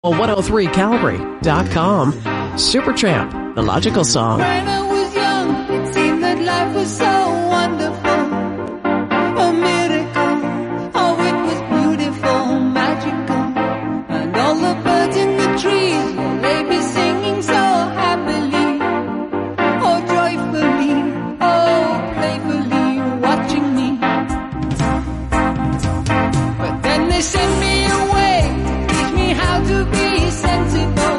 103calgary.com. Supertramp, The Logical Song. When I was young, it seemed that life was so wonderful. A miracle. Oh, it was beautiful, magical. And all the birds in the trees, well, they be singing so happily. Oh, joyfully. Oh, playfully, watching me. But then they sent me away to teach me how to be sensible.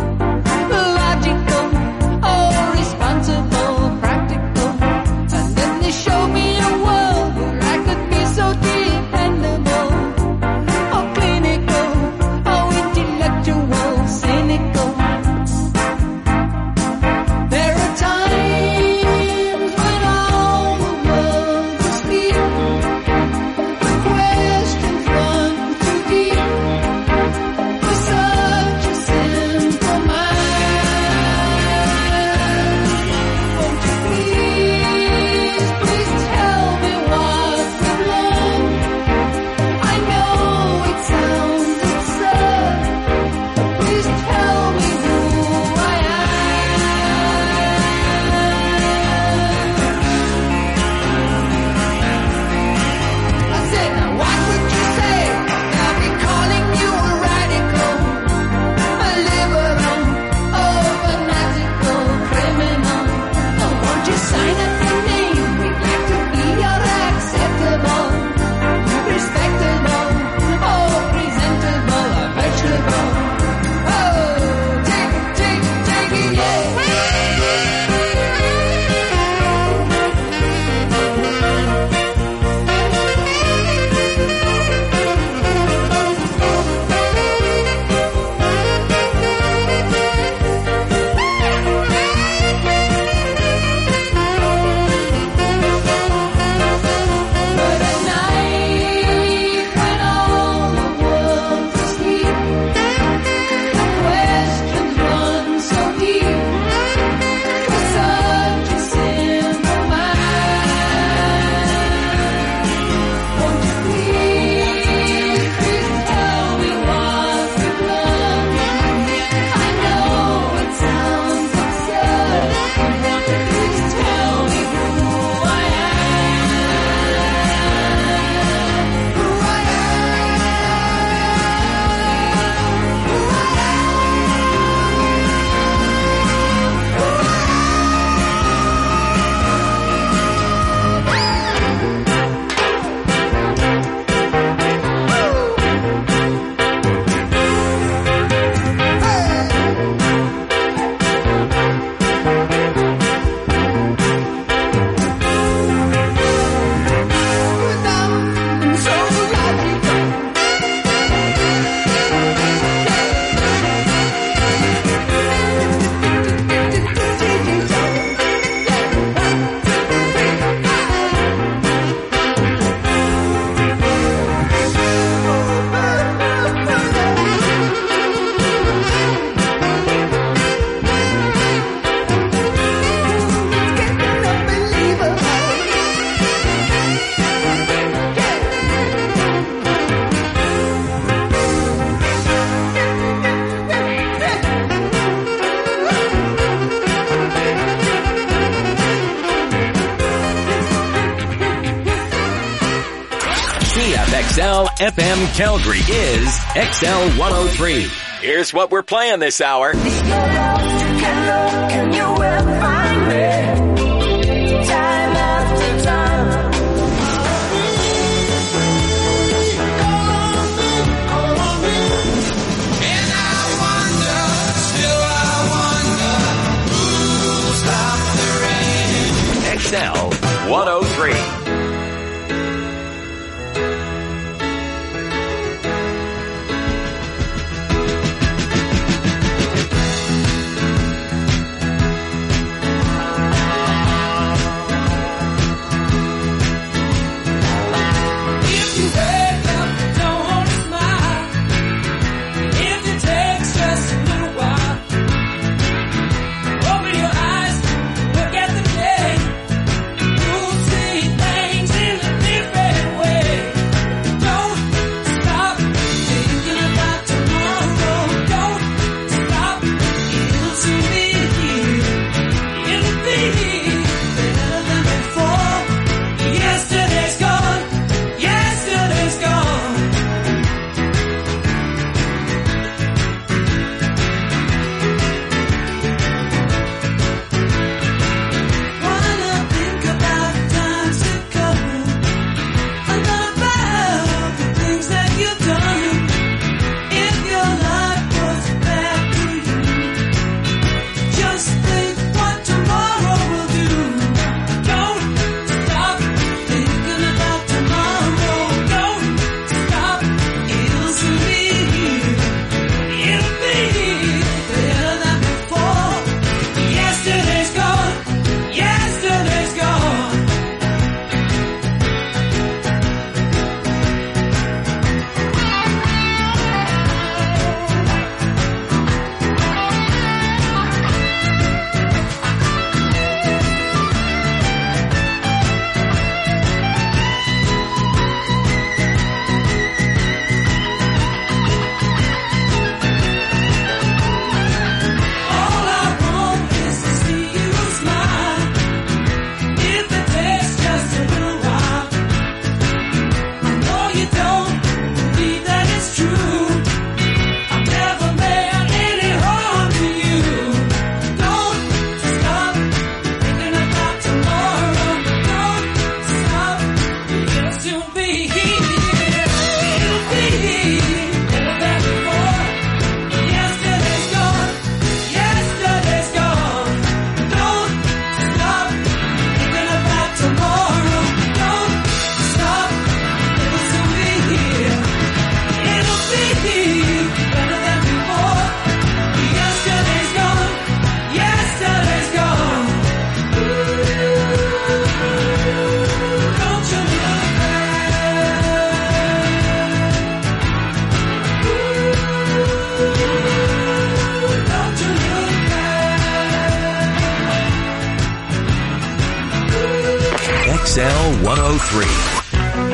XL FM Calgary is XL 103. Here's what we're playing this hour. Can you ever find me? Time after time. And I wonder, still I wonder, who'll stop the rain? XL 103. 103.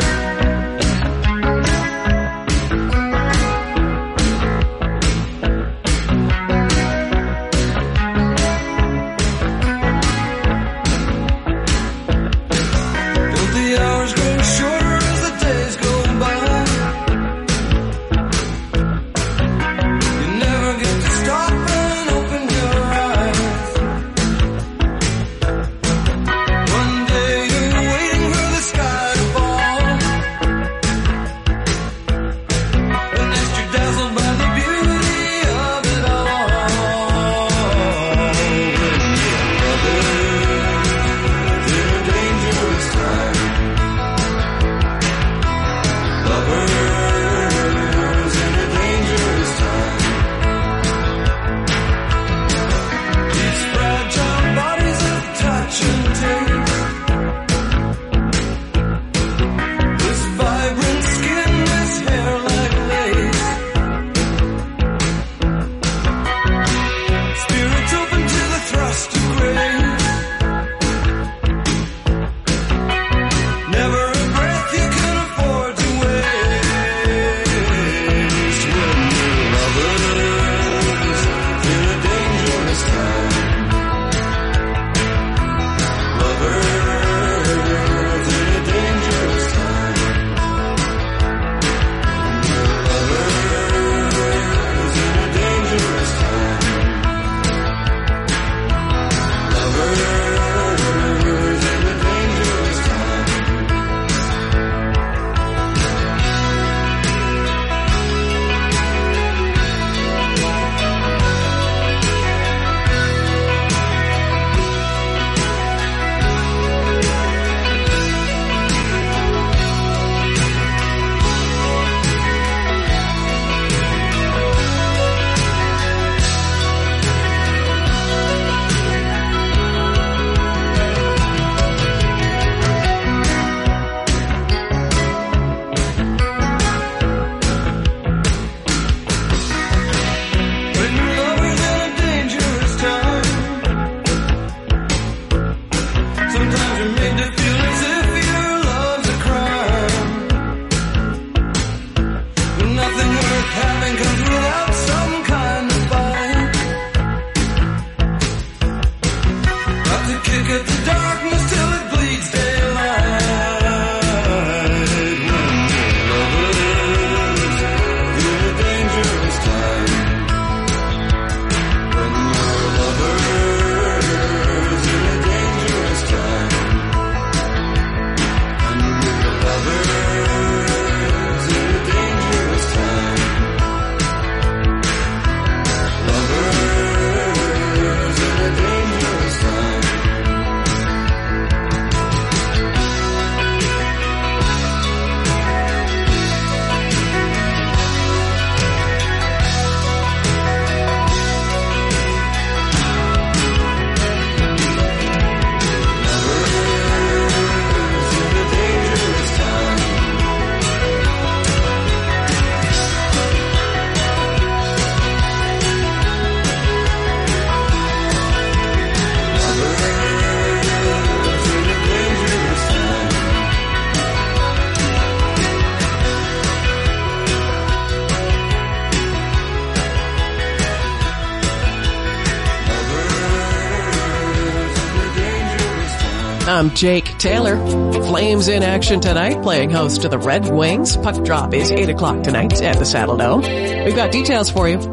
I'm Jake Taylor. Flames in action tonight, playing host to the Red Wings. Puck drop is 8 o'clock tonight at the Saddle Dome. We've got details for you.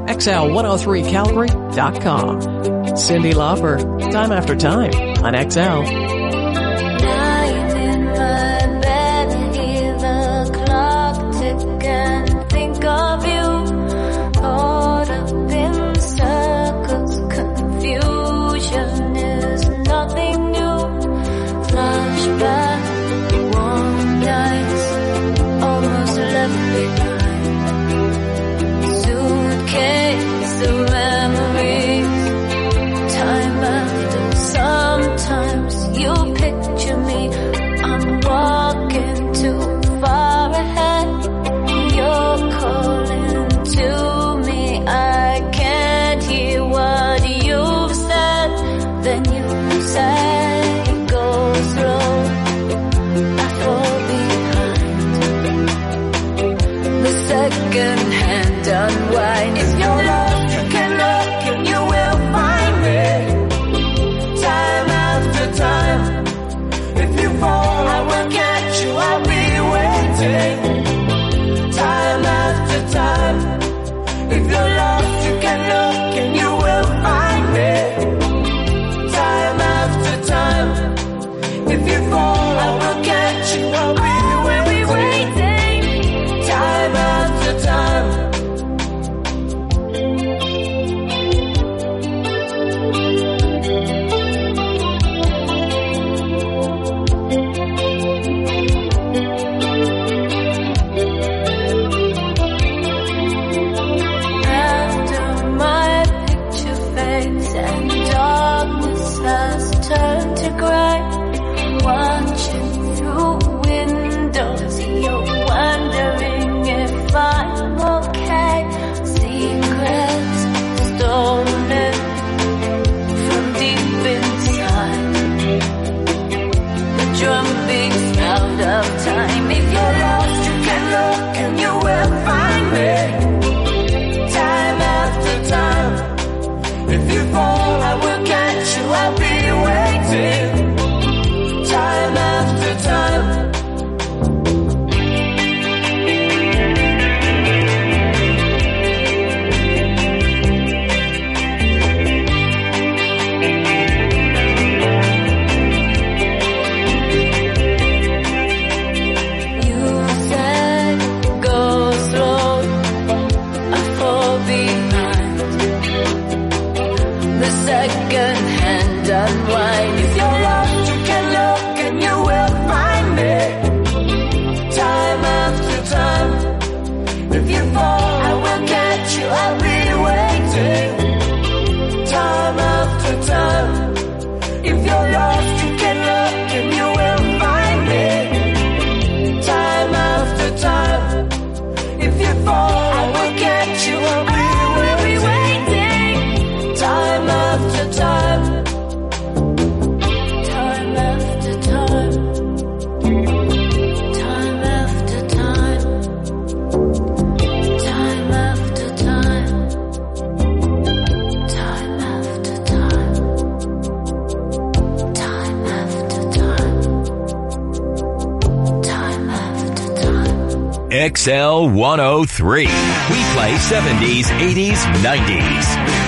XL103Calgary.com. Cindy Lauper, Time After Time on XL. Lying in my bed, hear the clock tick and think of you. Caught up in circles, confusion is nothing new. Flashback, warm nights, almost left behind. Suitcase of memories, time after sometimes you XL 103. We play 70s, 80s, 90s.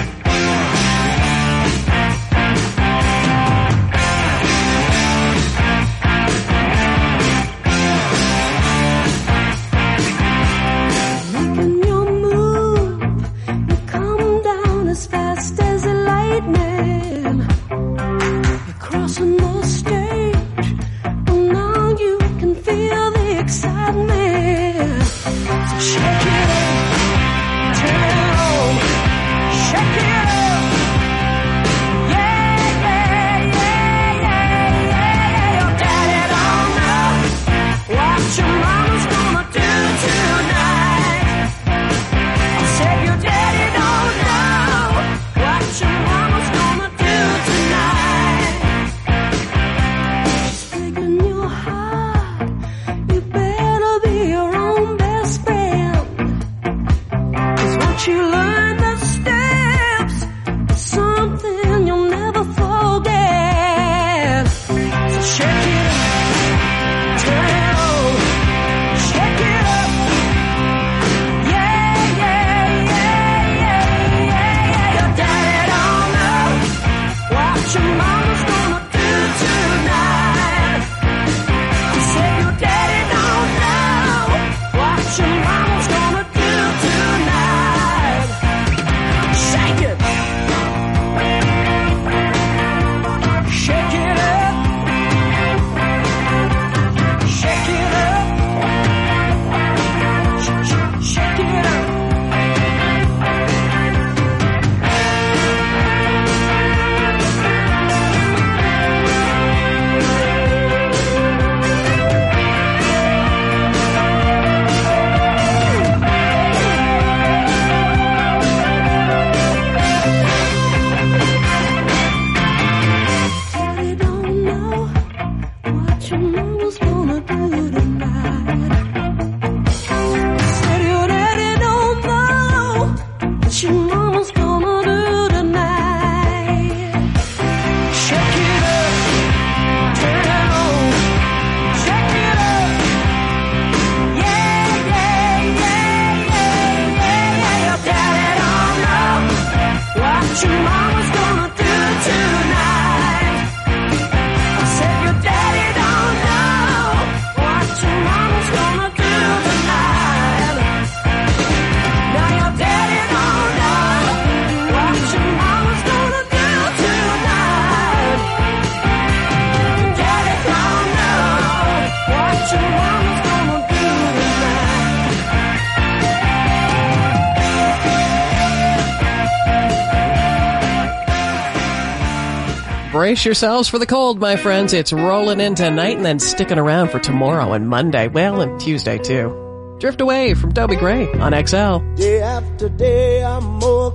Brace yourselves for the cold, my friends. It's rolling in tonight and then sticking around for tomorrow and Monday. Well, and Tuesday, too. Drift Away from Toby Gray on XL. Day after day, I'm more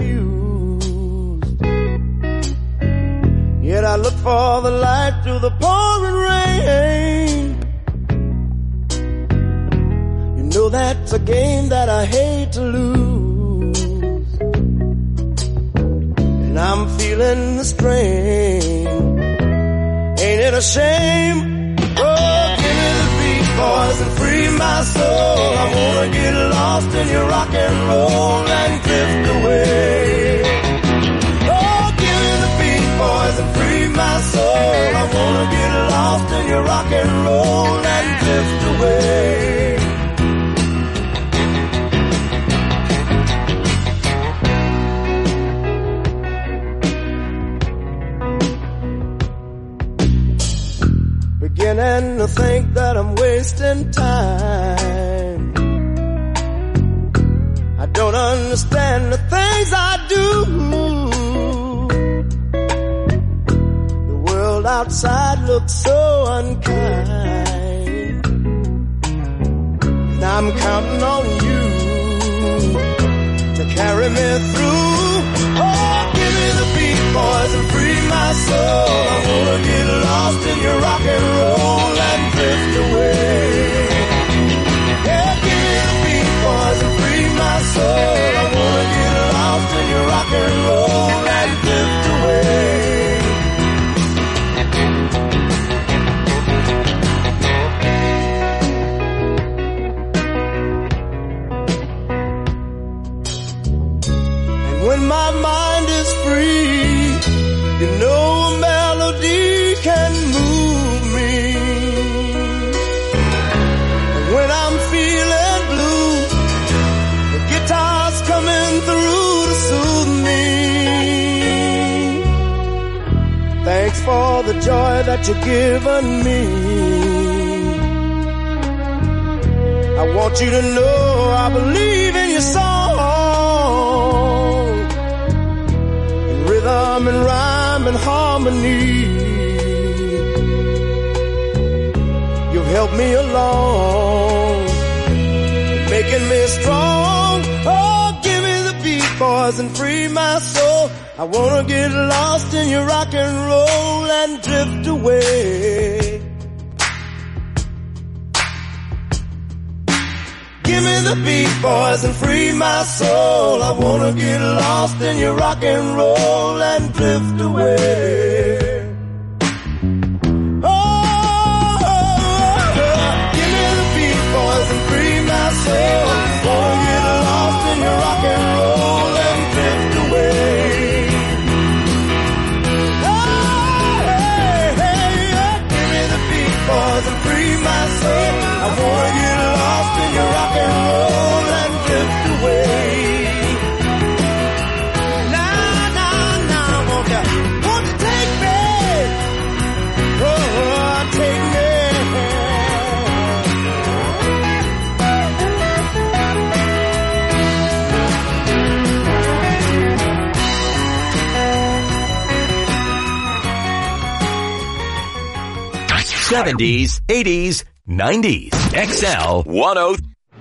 confused. Yet I look for the light through the pouring rain. You know that's a game that I hate to lose. And I'm feeling the strain. Ain't it a shame? Oh, give me the beat, boys, and free my soul. I wanna get lost in your rock and roll and drift away. Oh, give me the beat, boys, and free my soul. I wanna get lost in your rock and roll and drift away. Beginning to think that I'm wasting time. I don't understand the things I do. The world outside looks so unkind. And I'm counting on you to carry me through. Oh, give me the beat, boys, and free my soul. I wanna get lost in your rock and roll and drift away. Yeah, give me the beat, boys, and free my soul. I wanna get lost in your rock and roll and drift away. when my mind is free, you know a melody can move me. And when I'm feeling blue, the guitar's coming through to soothe me. Thanks for the joy that you've given me. I want you to know I believe in your song, in rhythm and rhyme and harmony. You've helped me along, making me strong. Oh, give me the beat, boys, and free my soul. I wanna get lost in your rock and roll and drift away. Give me the beat, boys, and free my soul. I wanna get lost in your rock and roll and drift away. Oh, give me the beat, boys, and free my soul. Wanna get lost in your rock and roll and drift away. Oh, hey, give me the beat, boys, and free my soul. I wanna get lost in your rock and roll and drift away. Nah, won't you take me? Oh, take me. '70s, '80s, '90s. XL 103.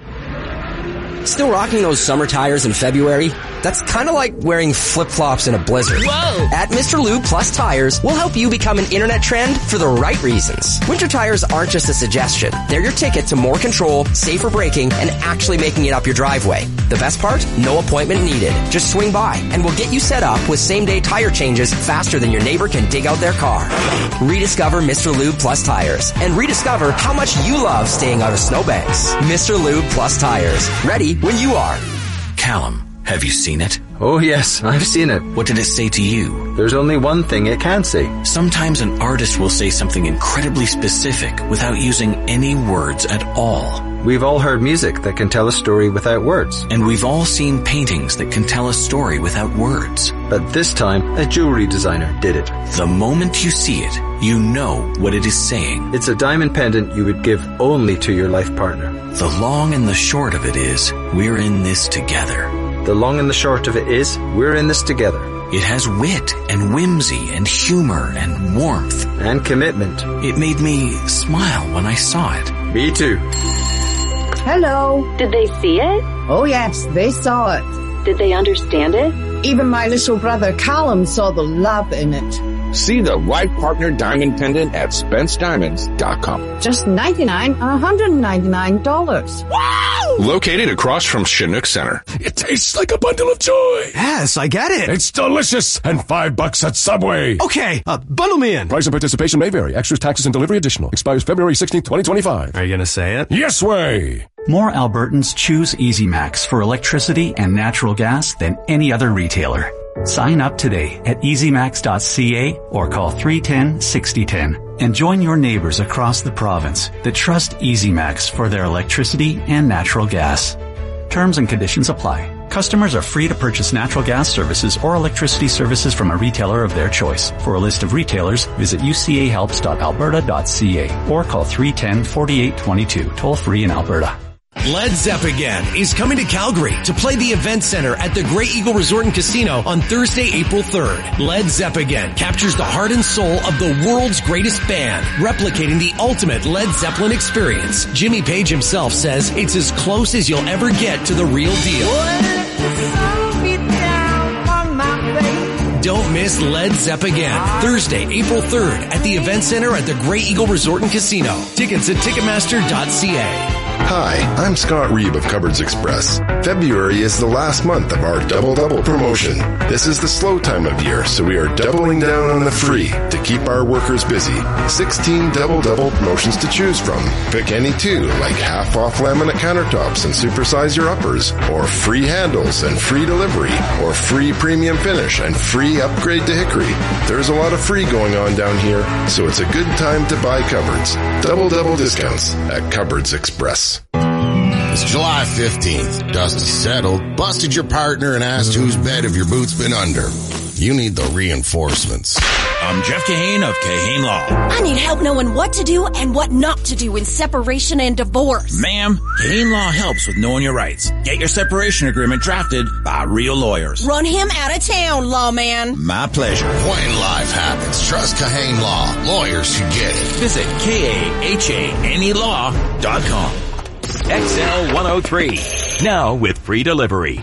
Still rocking those summer tires in February? That's kind of like wearing flip-flops in a blizzard. Whoa! At Mr. Lube Plus Tires, we'll help you become an internet trend for the right reasons. Winter tires aren't just a suggestion. They're your ticket to more control, safer braking, and actually making it up your driveway. The best part? No appointment needed. Just swing by, and we'll get you set up with same-day tire changes faster than your neighbor can dig out their car. Rediscover Mr. Lube Plus Tires, and rediscover how much you love staying out of snowbanks. Mr. Lube Plus Tires. Ready when you are. Callum, have you seen it? Oh yes, I've seen it. What did it say to you? There's only one thing it can say. Sometimes an artist will say something incredibly specific without using any words at all. We've all heard music that can tell a story without words. And we've all seen paintings that can tell a story without words. But this time, a jewelry designer did it. The moment you see it, you know what it is saying. It's a diamond pendant you would give only to your life partner. The long and the short of it is, we're in this together. The long and the short of it is, we're in this together. It has wit and whimsy and humor and warmth. And commitment. It made me smile when I saw it. Me too. Hello. Did they see it? Oh yes, they saw it. Did they understand it? Even my little brother Callum saw the love in it. See the right partner diamond pendant at SpenceDiamonds.com. Just $99 or $199. Wow! Located across from Chinook Center. It tastes like a bundle of joy. Yes, I get it. It's delicious and $5 at Subway. Okay, bundle me in. Price and participation may vary. Extras, taxes, and delivery additional. Expires February 16th, 2025. Are you going to say it? Yes way! More Albertans choose EasyMax for electricity and natural gas than any other retailer. Sign up today at easymax.ca or call 310-6010 and join your neighbors across the province that trust EasyMax for their electricity and natural gas. Terms and conditions apply. Customers are free to purchase natural gas services or electricity services from a retailer of their choice. For a list of retailers, visit ucahelps.alberta.ca or call 310-4822, toll free in Alberta. Led Zeppelin is coming to Calgary to play the Event Center at the Grey Eagle Resort and Casino on Thursday, April 3rd. Led Zeppelin captures the heart and soul of the world's greatest band, replicating the ultimate Led Zeppelin experience. Jimmy Page himself says it's as close as you'll ever get to the real deal. Don't miss Led Zeppelin, Thursday, April 3rd at the Event Center at the Grey Eagle Resort and Casino. Tickets at Ticketmaster.ca. Hi, I'm Scott Reeb of Cupboards Express. February is the last month of our Double promotion. This is the slow time of year, so we are doubling down on the free to keep our workers busy. 16 Double promotions to choose from. Pick any two, like half off laminate countertops and supersize your uppers, or free handles and free delivery, or free premium finish and free upgrade to hickory. There's a lot of free going on down here, so it's a good time to buy cupboards. Double discounts at Cupboards Express. It's July 15th. Dust is settled, busted your partner, and asked whose bed have your boots been under. You need the reinforcements. I'm Jeff Kahane of Kahane Law. I need help knowing what to do and what not to do in separation and divorce. Ma'am, Kahane Law helps with knowing your rights. Get your separation agreement drafted by real lawyers. Run him out of town, lawman. My pleasure. When life happens, trust Kahane Law. Lawyers who get it. Visit KAHANElaw.com. XL 103. Now with free delivery.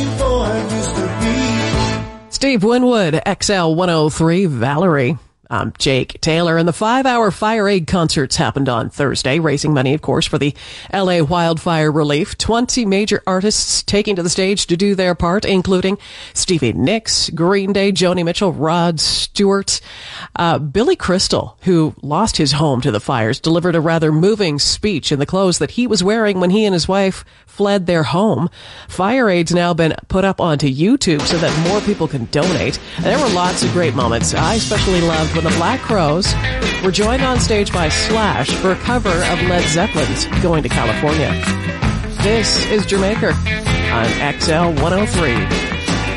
before I used to be. Steve Winwood, XL 103, Valerie. I'm Jake Taylor, and the 5-hour Fire Aid concerts happened on Thursday, raising money, of course, for the LA wildfire relief. 20 major artists taking to the stage to do their part, including Stevie Nicks, Green Day, Joni Mitchell, Rod Stewart. Billy Crystal, who lost his home to the fires, delivered a rather moving speech in the clothes that he was wearing when he and his wife fled their home. Fire Aid's now been put up onto YouTube so that more people can donate. And there were lots of great moments. I especially loved when the Black Crowes were joined on stage by Slash for a cover of Led Zeppelin's Going to California. This is Jamaica on XL 103.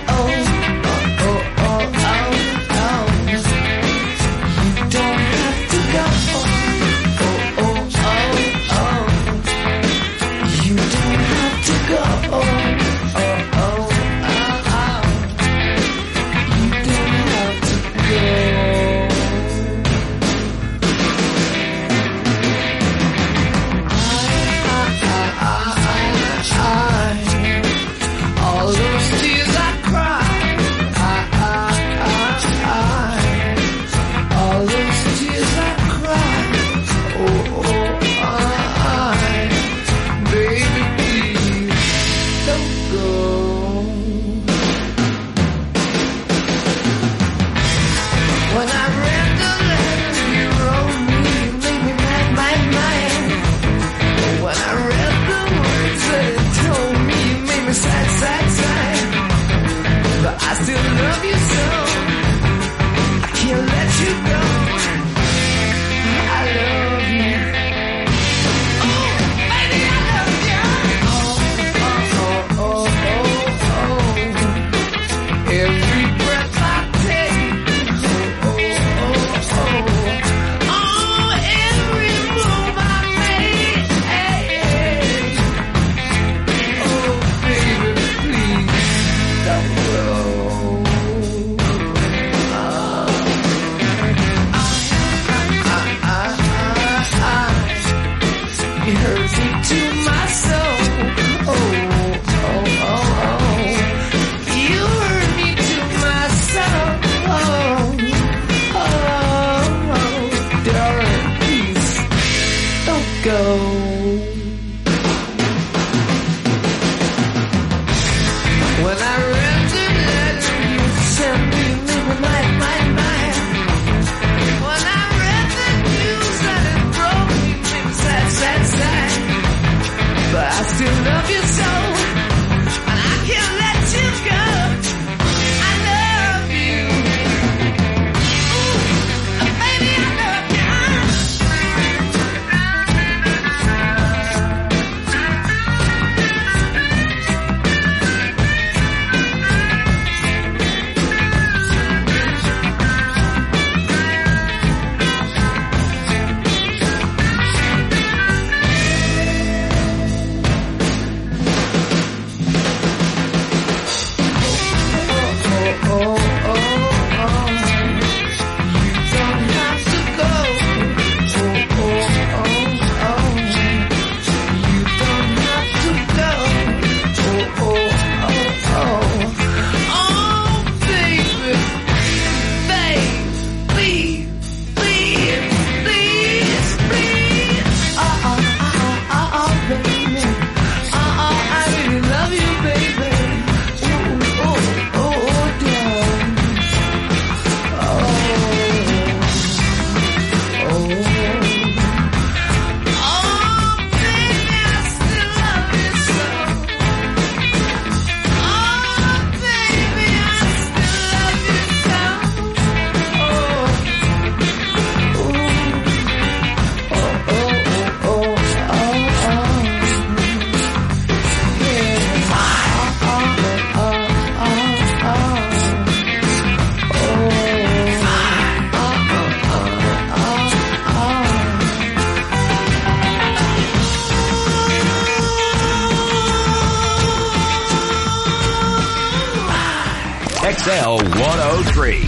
XL 103.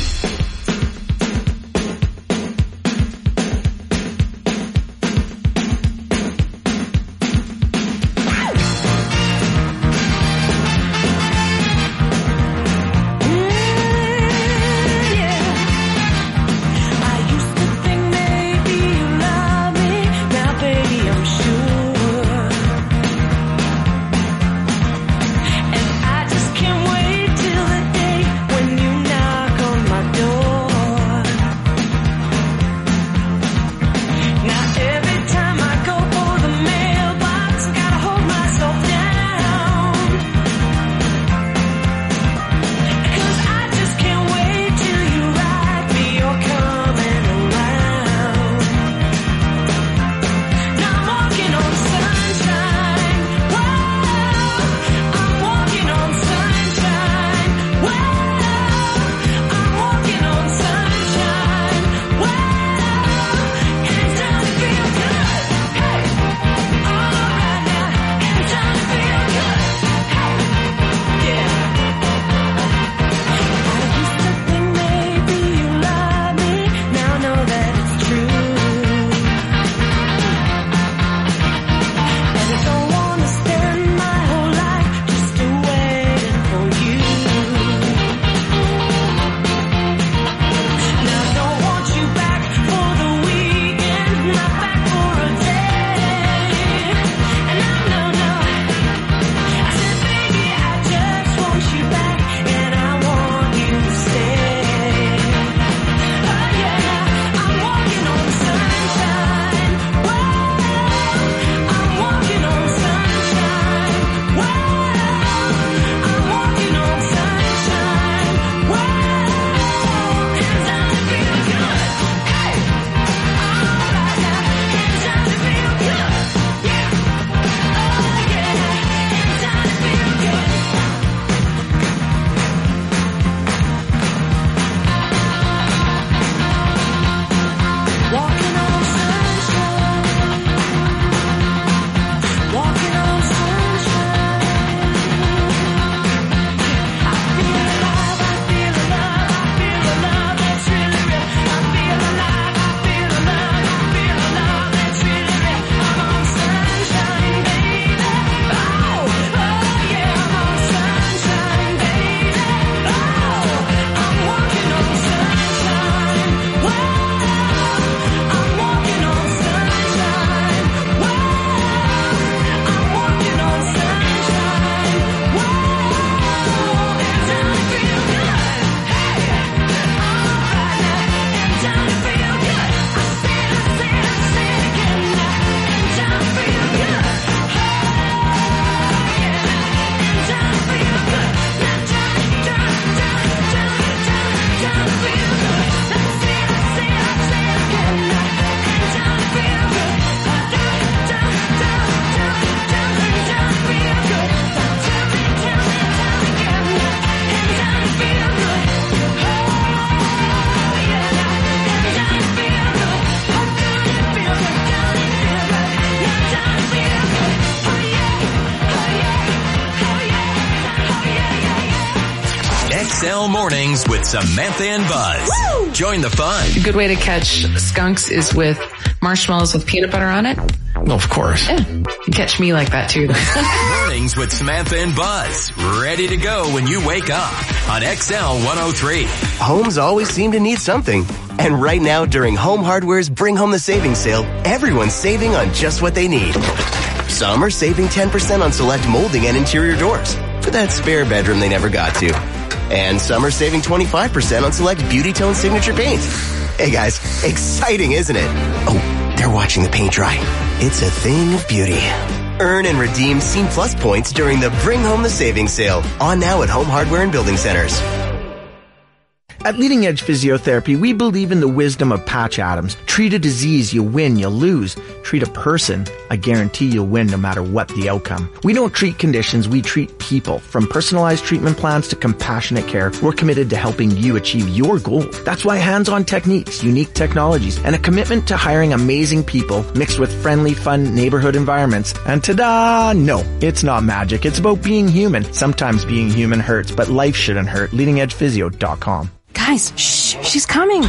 XL Mornings with Samantha and Buzz. Woo! Join the fun. A good way to catch skunks is with marshmallows with peanut butter on it. Well, of course. Yeah. You catch me like that too. Mornings with Samantha and Buzz. Ready to go when you wake up on XL 103. Homes always seem to need something. And right now, during Home Hardware's Bring Home the Savings sale, everyone's saving on just what they need. Some are saving 10% on select molding and interior doors for that spare bedroom they never got to. And some are saving 25% on select Beauty Tone Signature paint. Hey guys, exciting, isn't it? Oh, they're watching the paint dry. It's a thing of beauty. Earn and redeem Scene Plus points during the Bring Home the Savings sale. On now at Home Hardware and Building Centers. At Leading Edge Physiotherapy, we believe in the wisdom of Patch Adams. Treat a disease, you win, you lose. Treat a person, I guarantee you'll win no matter what the outcome. We don't treat conditions, we treat people. From personalized treatment plans to compassionate care, we're committed to helping you achieve your goals. That's why hands-on techniques, unique technologies, and a commitment to hiring amazing people mixed with friendly, fun neighborhood environments. And ta-da! No, it's not magic. It's about being human. Sometimes being human hurts, but life shouldn't hurt. LeadingEdgePhysio.com. Guys, shh, she's coming.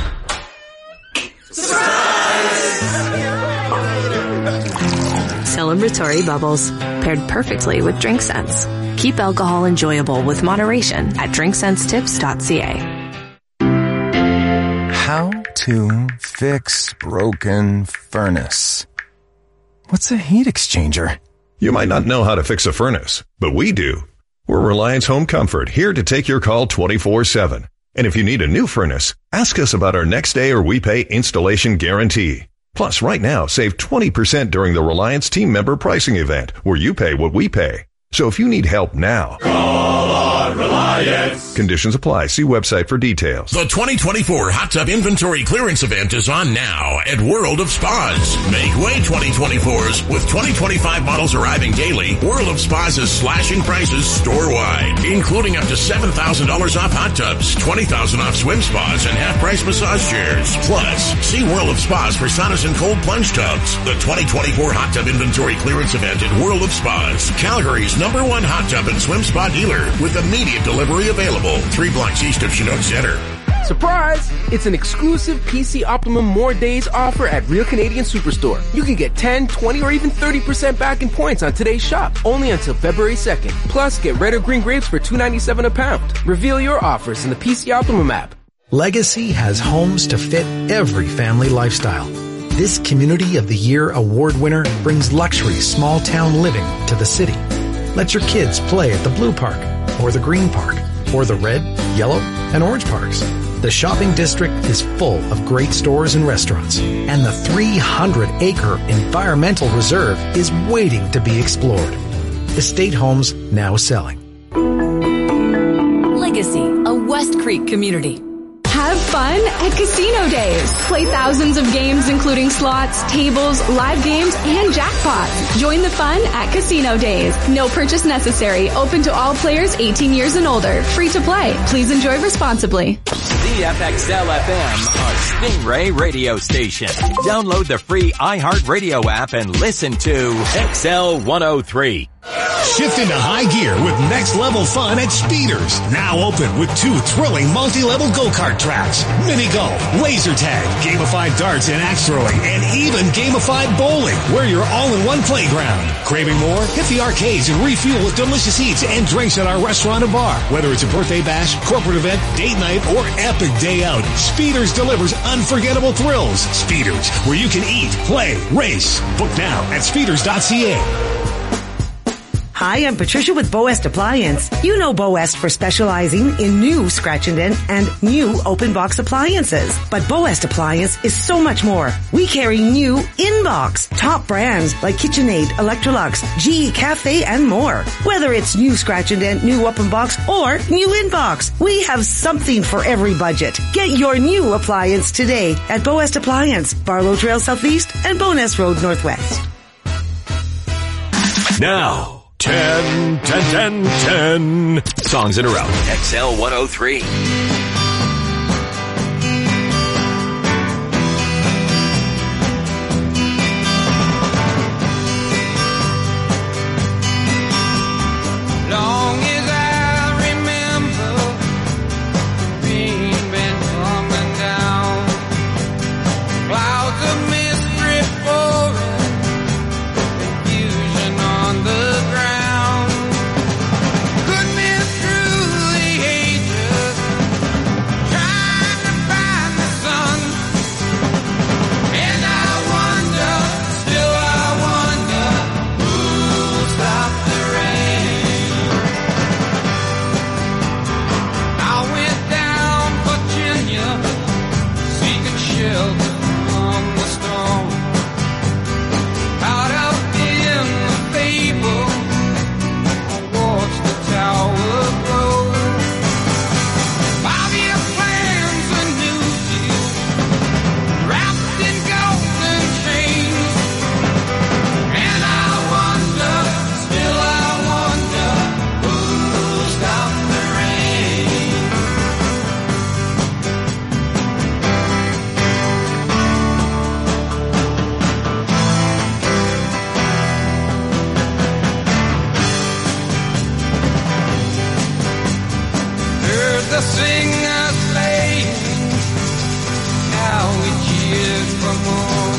Celebratory bubbles, paired perfectly with Drink Sense. Keep alcohol enjoyable with moderation at drinksensetips.ca. How to fix broken furnace. What's a heat exchanger? You might not know how to fix a furnace, but we do. We're Reliance Home Comfort, here to take your call 24/7. And if you need a new furnace, ask us about our next day or we pay installation guarantee. Plus, right now, save 20% during the Reliance team member pricing event, where you pay what we pay. So if you need help now, call on Reliance. Conditions apply. See website for details. The 2024 Hot Tub Inventory Clearance Event is on now at World of Spas. Make way 2024s. With 2025 models arriving daily, World of Spas is slashing prices store-wide, including up to $7,000 off hot tubs, $20,000 off swim spas, and half-price massage chairs. Plus, see World of Spas for saunas and cold plunge tubs. The 2024 Hot Tub Inventory Clearance Event at World of Spas, Calgary's #1 hot tub and swim spa dealer, with immediate delivery available 3 blocks east of Chinook Center. Surprise! It's an exclusive PC Optimum More Days offer at Real Canadian Superstore. You can get 10, 20, or even 30% back in points on today's shop, only until February 2nd. Plus, get red or green grapes for $2.97 a pound. Reveal your offers in the PC Optimum app. Legacy has homes to fit every family lifestyle. This Community of the Year award winner brings luxury small town living to the city. Let your kids play at the Blue Park, or the Green Park, or the Red, Yellow, and Orange Parks. The shopping district is full of great stores and restaurants, and the 300-acre environmental reserve is waiting to be explored. Estate homes now selling. Legacy, a West Creek community. Have fun at Casino Days. Play thousands of games including slots, tables, live games, and jackpots. Join the fun at Casino Days. No purchase necessary. Open to all players 18 years and older. Free to play. Please enjoy responsibly. CFXL FM, our Stingray radio station. Download the free iHeartRadio app and listen to XL 103. Shift into high gear with next level fun at Speeders. Now open with 2 thrilling multi-level go-kart tracks, mini golf, laser tag, gamified darts and axe throwing, and even gamified bowling, where you're all in one playground. Craving more? Hit the arcades and refuel with delicious eats and drinks at our restaurant and bar. Whether it's a birthday bash, corporate event, date night, or epic day out, Speeders delivers unforgettable thrills. Speeders, where you can eat, play, race. Book now at speeders.ca. Hi, I'm Patricia with Boest Appliance. You know Boest for specializing in new scratch and dent and new open box appliances. But Boest Appliance is so much more. We carry new in-box, top brands like KitchenAid, Electrolux, GE Cafe, and more. Whether it's new scratch and dent, new open box, or new in-box, we have something for every budget. Get your new appliance today at Boest Appliance, Barlow Trail Southeast and Bowness Road Northwest. Now, 10, 10, 10, 10 songs in a row. XL 103. Long as I remember, the singers playing. Now each year from home,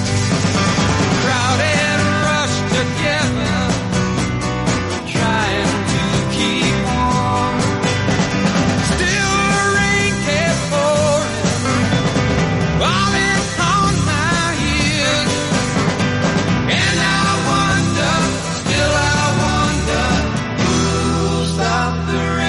crowded and rushed together, trying to keep warm. Still the rain kept pouring, falling on my ears. And I wonder, still I wonder, who'll stop the rain?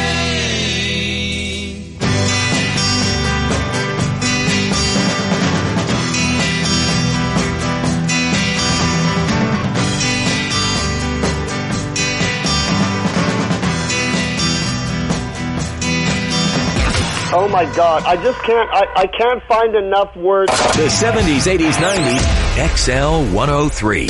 Oh my God, I just can't, I can't find enough words. The 70s, 80s, 90s, XL 103.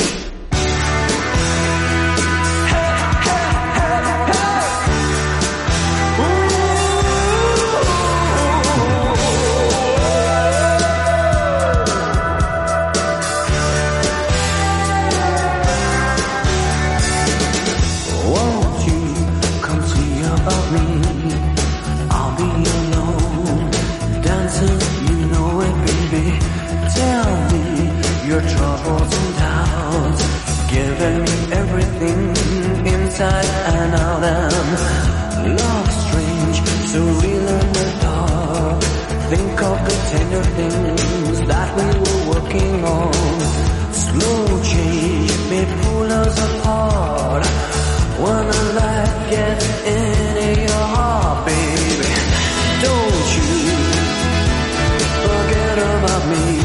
Won't you come see about me? I'll be alone, dancing, you know it, baby. Tell me your troubles and doubts, giving me everything inside and out. And love strange, so real in the dark. Think of the tender things that we were working on. Slow change may pull us apart. When a light gets into your heart, baby, don't you forget about me.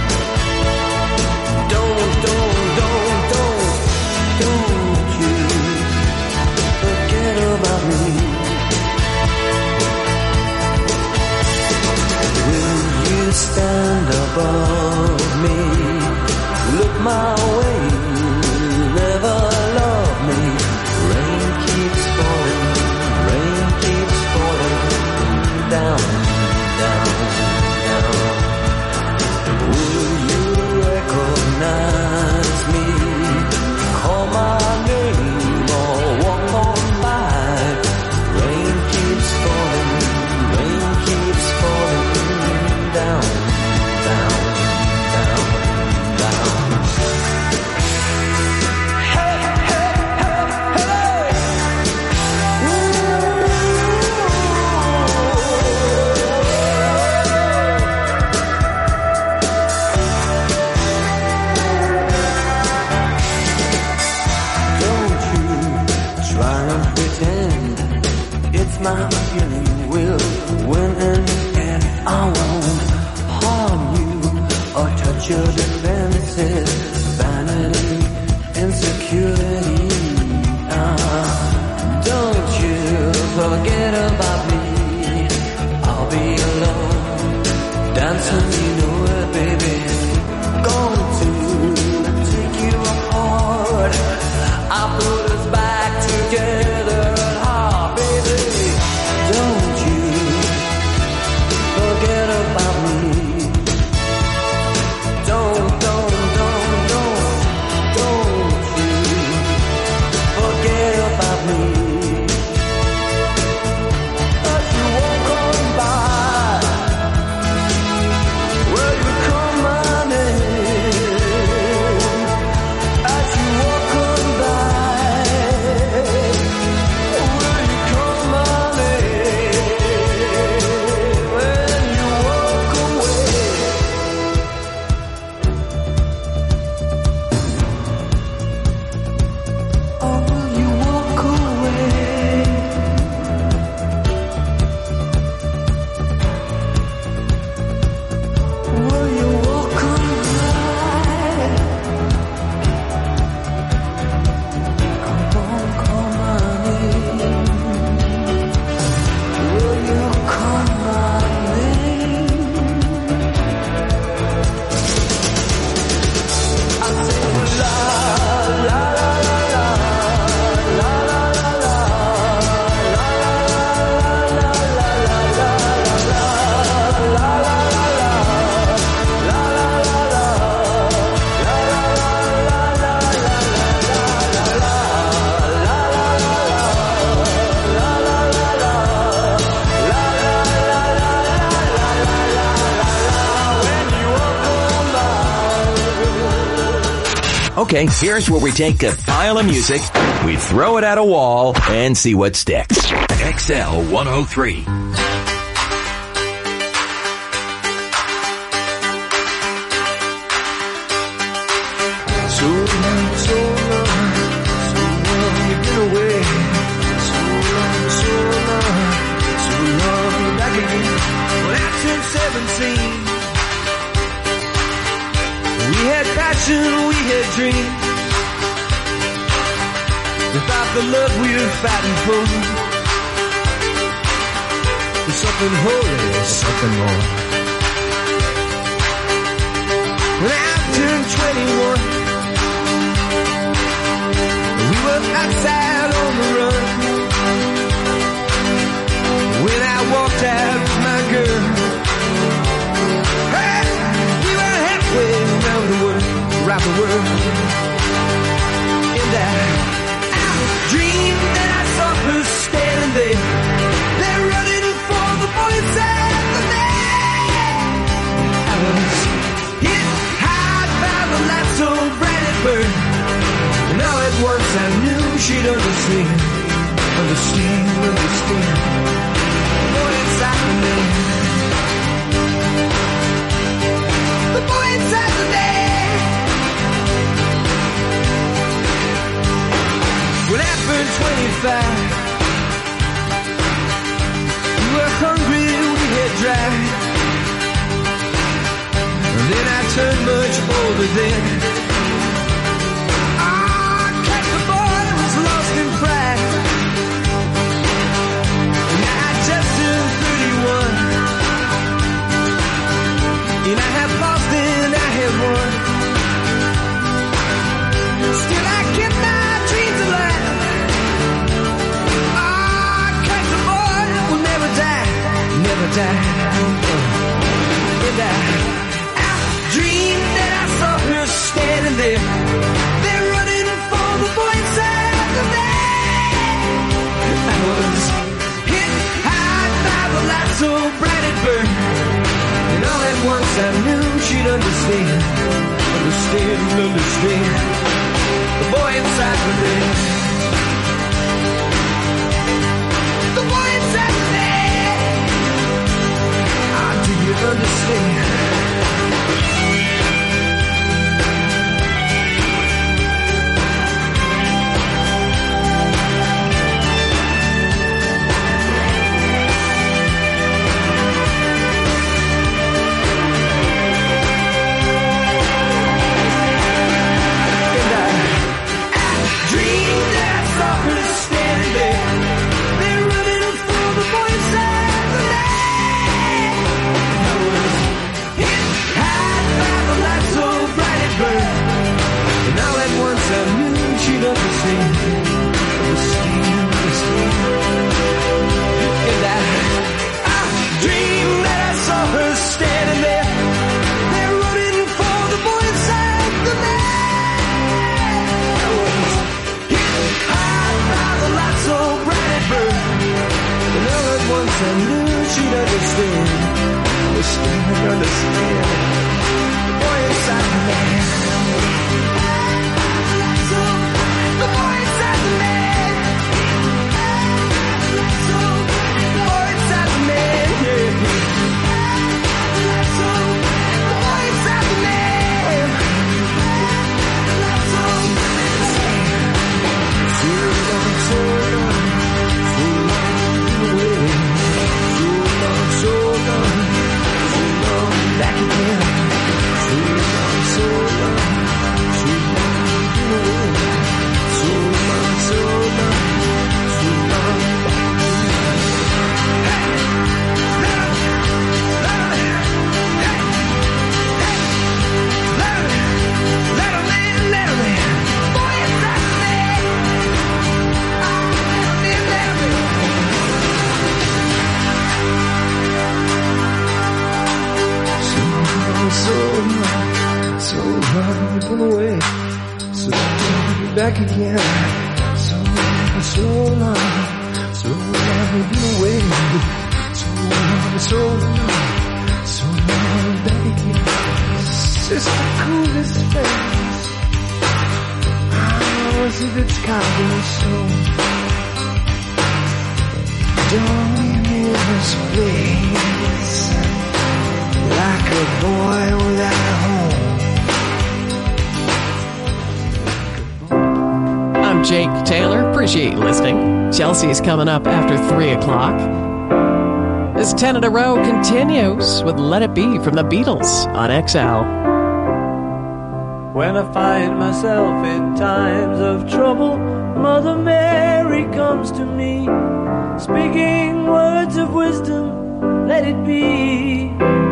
Don't you forget about me. Will you stand above me? Look my way, never love me. Rain keeps falling down, down, down. Will you recognize me? Call my name or walk on by. Rain keeps falling down, down, down, down. My feeling will win in the end. I won't harm you or touch your defenses. Vanity, insecurity. Don't you forget about me. I'll be alone, dancing, you know it, baby. Going to take you apart. I put us back together. Don't you forget about me. Don't you forget about me. Okay, here's where we take a pile of music, we throw it at a wall, and see what sticks. XL 103. So long, you've been away. So long, you're back again. When I turned 17, we had passion, we had dreams. We thought the love we were fighting for was something holy, something more. When I turned 21, we were outside on the run. When I walked out with my girl, hey, we were halfway around the world, around the world. And I dreamed that I saw her standing there. They're running for the boy inside the net. I was hit high by the light so bright it burned. And all at once I knew she'd understand. Understand. The boy inside the man. The boy inside the man. When I turned 25, we were hungry, we had dry. And then I turned much older then. Lost in pride. And I just turned 31. And I have lost and I have won. Still I kept my dreams alive. Cause the boy will never die. Never die. And I dreamed that I saw her standing there. They're running for the boy inside. I was hit high by the light so bright it burned. And all at once I knew she'd understand. Understand. The boy inside the man. The boy inside the man. Do you understand? back again. So long, so long we've been away. So long, back again. It's just the coolest face. as if it's carving stone. Don't leave me in this place like a boy without a home. I'm Jake Taylor. Appreciate you listening. Chelsea's coming up after 3 o'clock. This 10 in a row continues with Let It Be from the Beatles on XL. When I find myself in times of trouble, Mother Mary comes to me, speaking words of wisdom, let it be.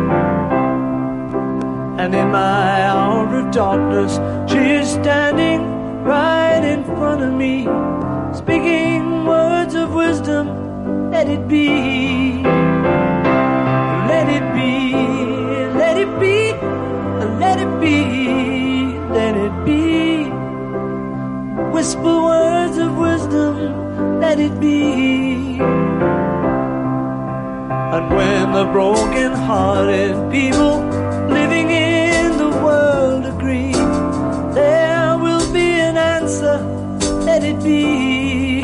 And in my hour of darkness, she is standing right in front of me, speaking words of wisdom, let it be. Let it be, let it be, let it be, let it be. Whisper words of wisdom, let it be. And when the broken-hearted people living in the world agree, there will be an answer, let it be.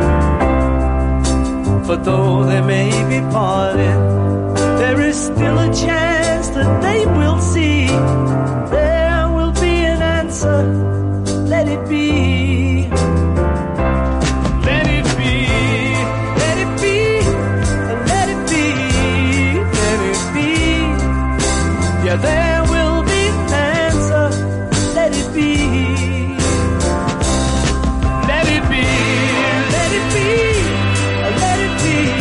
For though they may be parted, there is still a chance that they will see. There will be an answer, let it be. Let it be, let it be, let it be, let it be. Yeah, there will be an answer, let it be. Let it be, let it be, let it be.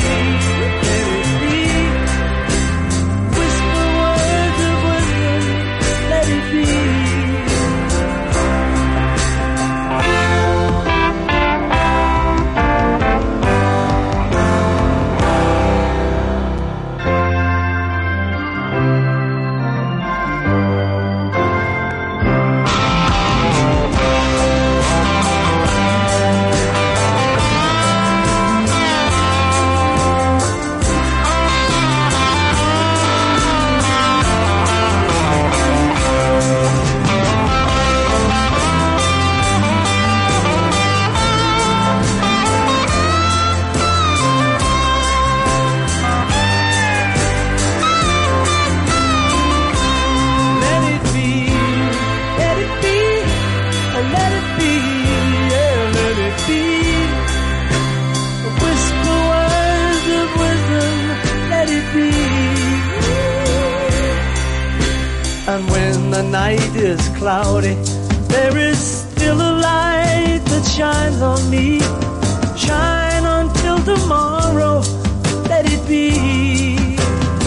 And when the night is cloudy, there is still a light that shines on me. Shine until tomorrow, let it be.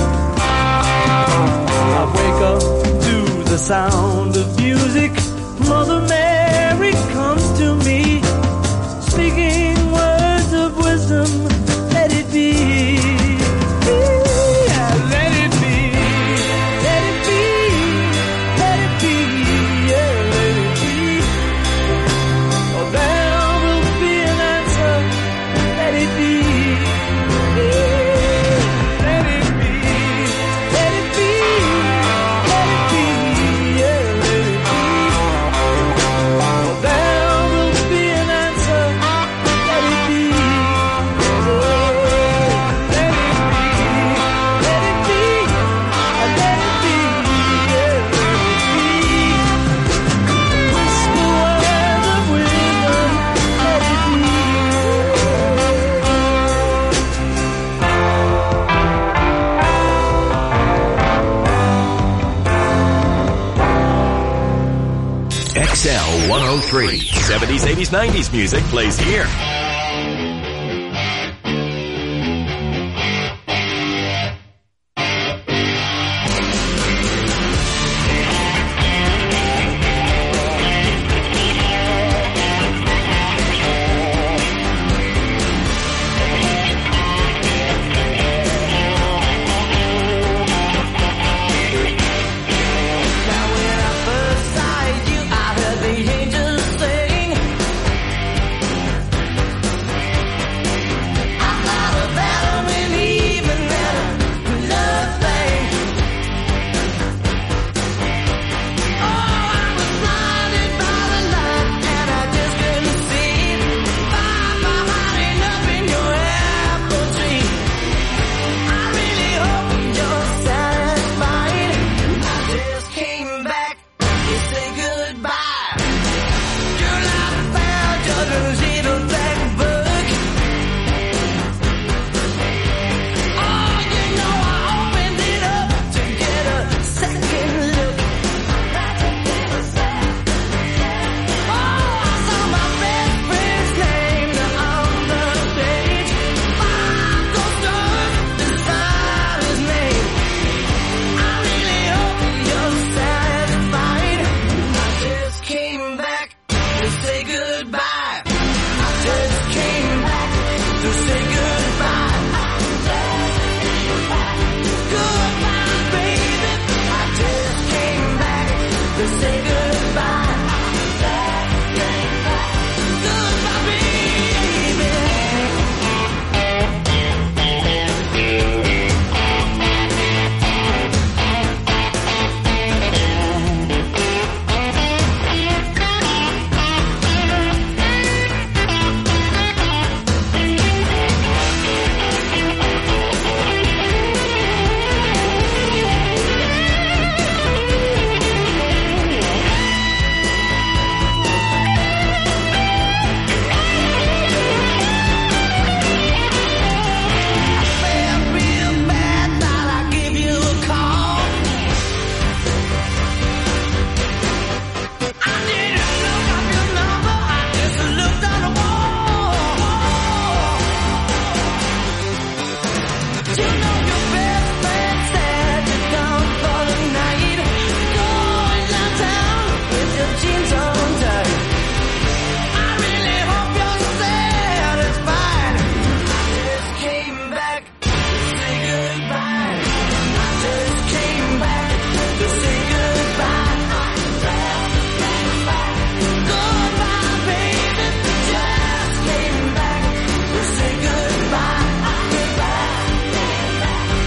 I wake up to the sound of music. Mother Mary comes to me, speaking words of wisdom, let it be. XL 103. 70s, 80s, 90s music plays here.